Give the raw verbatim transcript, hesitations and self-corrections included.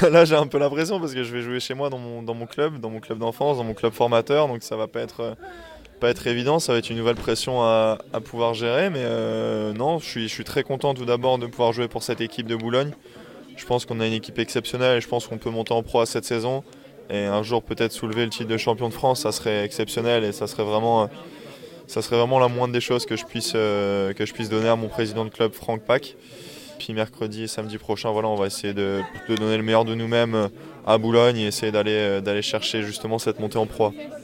Là, j'ai un peu la pression parce que je vais jouer chez moi dans mon, dans mon club, dans mon club d'enfance, dans mon club formateur, donc ça va pas être, euh, pas être évident, ça va être une nouvelle pression à, à pouvoir gérer, mais euh, non, je suis, je suis très content tout d'abord de pouvoir jouer pour cette équipe de Boulogne. Je pense qu'on a une équipe exceptionnelle et je pense qu'on peut monter en pro à cette saison. Et un jour peut-être soulever le titre de champion de France, ça serait exceptionnel et ça serait vraiment, ça serait vraiment la moindre des choses que je puisse, euh, que je puisse donner à mon président de club, Franck Pack. Puis mercredi et samedi prochain, voilà, on va essayer de, de donner le meilleur de nous-mêmes à Boulogne et essayer d'aller, d'aller chercher justement cette montée en pro.